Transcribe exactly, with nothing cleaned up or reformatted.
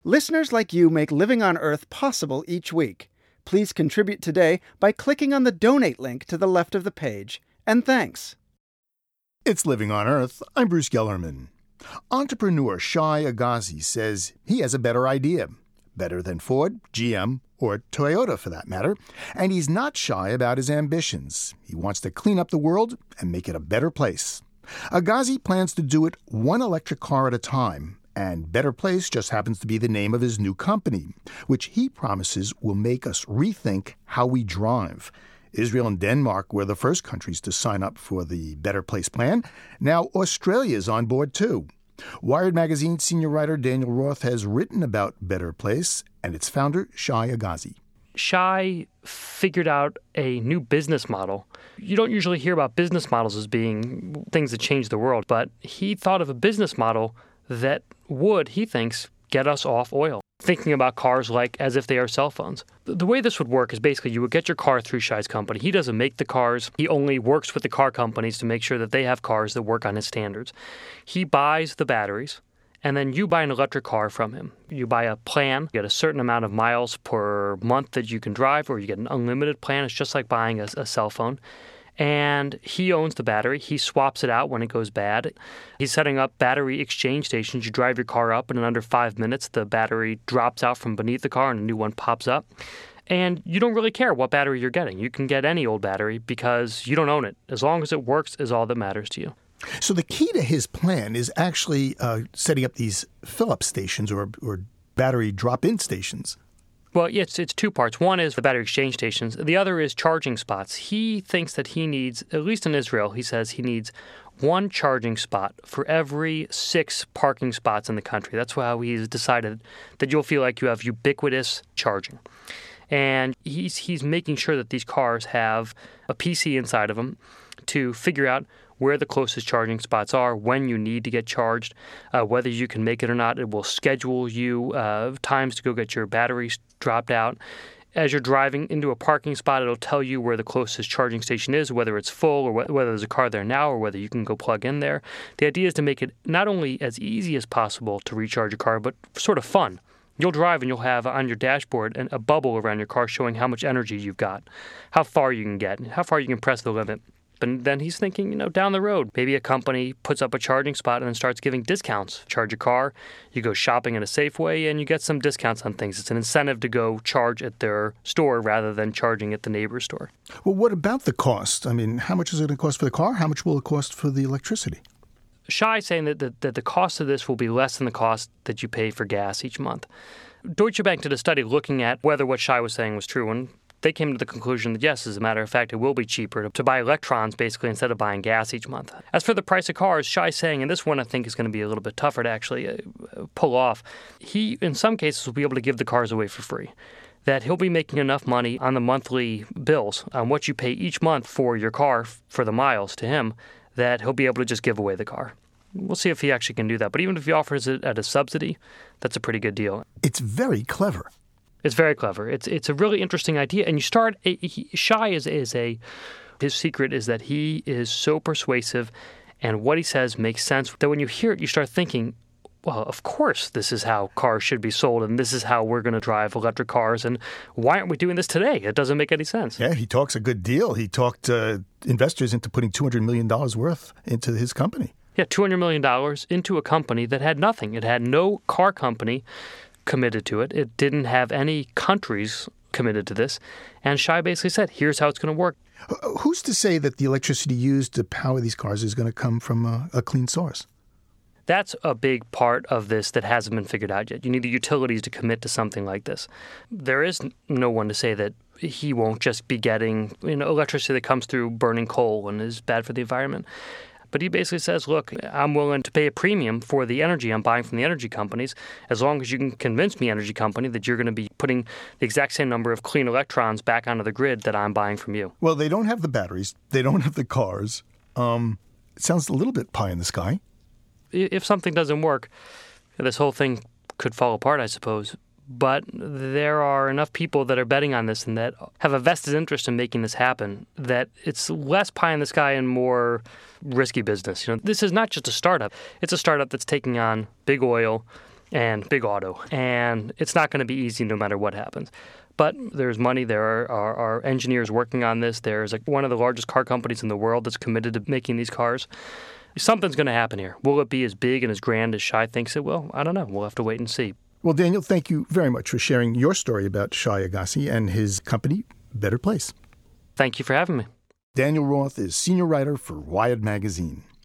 Listeners like you make Living on Earth possible each week. Please contribute today by clicking on the donate link to the left of the page. And thanks. It's Living on Earth. I'm Bruce Gellerman. Entrepreneur Shai Agassi says he has a better idea. Better than Ford, G M, or Toyota for that matter. And he's not shy about his ambitions. He wants to clean up the world and make it a better place. Agassi plans to do it one electric car at a time. And Better Place just happens to be the name of his new company, which he promises will make us rethink how we drive. Israel and Denmark were the first countries to sign up for the Better Place plan. Now Australia is on board too. Wired Magazine senior writer Daniel Roth has written about Better Place and its founder, Shai Agassi. Shai figured out a new business model. You don't usually hear about business models as being things that change the world, but he thought of a business model that would, he thinks, get us off oil. Thinking about cars like as if they are cell phones. The way this would work is basically you would get your car through Shai's company. He doesn't make the cars. He only works with the car companies to make sure that they have cars that work on his standards. He buys the batteries, and then you buy an electric car from him. You buy a plan, you get a certain amount of miles per month that you can drive, or you get an unlimited plan. It's just like buying a, a cell phone. And he owns the battery. He swaps it out when it goes bad. He's setting up battery exchange stations. You drive your car up, and in under five minutes, the battery drops out from beneath the car and a new one pops up. And you don't really care what battery you're getting. You can get any old battery because you don't own it. As long as it works is all that matters to you. So the key to his plan is actually uh, setting up these fill-up stations or, or battery drop-in stations. Well, yeah, it's, it's two parts. One is the battery exchange stations. The other is charging spots. He thinks that he needs, at least in Israel, he says he needs one charging spot for every six parking spots in the country. That's how he's decided that you'll feel like you have ubiquitous charging. And he's he's making sure that these cars have a P C inside of them to figure out where the closest charging spots are, when you need to get charged, uh, whether you can make it or not. It will schedule you uh, times to go get your batteries dropped out. As you're driving into a parking spot, it'll tell you where the closest charging station is, whether it's full or wh- whether there's a car there now or whether you can go plug in there. The idea is to make it not only as easy as possible to recharge a car, but sort of fun. You'll drive and you'll have on your dashboard a bubble around your car showing how much energy you've got, how far you can get, how far you can press the limit. But then he's thinking, you know, down the road, maybe a company puts up a charging spot and then starts giving discounts. Charge your car, you go shopping at a Safeway, and you get some discounts on things. It's an incentive to go charge at their store rather than charging at the neighbor's store. Well, what about the cost? I mean, how much is it going to cost for the car? How much will it cost for the electricity? Shai is saying that, that, that the cost of this will be less than the cost that you pay for gas each month. Deutsche Bank did a study looking at whether what Shai was saying was true, and they came to the conclusion that, yes, as a matter of fact, it will be cheaper to, to buy electrons, basically, instead of buying gas each month. As for the price of cars, Shai's saying, and this one I think is going to be a little bit tougher to actually uh, pull off, he, in some cases, will be able to give the cars away for free. That he'll be making enough money on the monthly bills, on what you pay each month for your car, for the miles to him, that he'll be able to just give away the car. We'll see if he actually can do that. But even if he offers it at a subsidy, that's a pretty good deal. It's very clever. It's very clever. It's it's a really interesting idea. And you start, he, Shai is, is a, his secret is that he is so persuasive and what he says makes sense that when you hear it, you start thinking, well, of course this is how cars should be sold and this is how we're going to drive electric cars. And why aren't we doing this today? It doesn't make any sense. Yeah, he talks a good deal. He talked uh, investors into putting two hundred million dollars worth into his company. Yeah, two hundred million dollars into a company that had nothing. It had no car company committed to it. It didn't have any countries committed to this. And Shai basically said, here's how it's going to work. Who's to say that the electricity used to power these cars is going to come from a, a clean source? That's a big part of this that hasn't been figured out yet. You need the utilities to commit to something like this. There is no one to say that he won't just be getting, you know, electricity that comes through burning coal and is bad for the environment. But he basically says, look, I'm willing to pay a premium for the energy I'm buying from the energy companies as long as you can convince me, energy company, that you're going to be putting the exact same number of clean electrons back onto the grid that I'm buying from you. Well, they don't have the batteries. They don't have the cars. Um, it sounds a little bit pie in the sky. If something doesn't work, this whole thing could fall apart, I suppose. But there are enough people that are betting on this and that have a vested interest in making this happen that it's less pie in the sky and more risky business. You know, this is not just a startup. It's a startup that's taking on big oil and big auto. And it's not going to be easy no matter what happens. But there's money. There are, are, are engineers working on this. There's like one of the largest car companies in the world that's committed to making these cars. Something's going to happen here. Will it be as big and as grand as Shai thinks it will? I don't know. We'll have to wait and see. Well, Daniel, thank you very much for sharing your story about Shai Agassi and his company, Better Place. Thank you for having me. Daniel Roth is senior writer for Wired Magazine.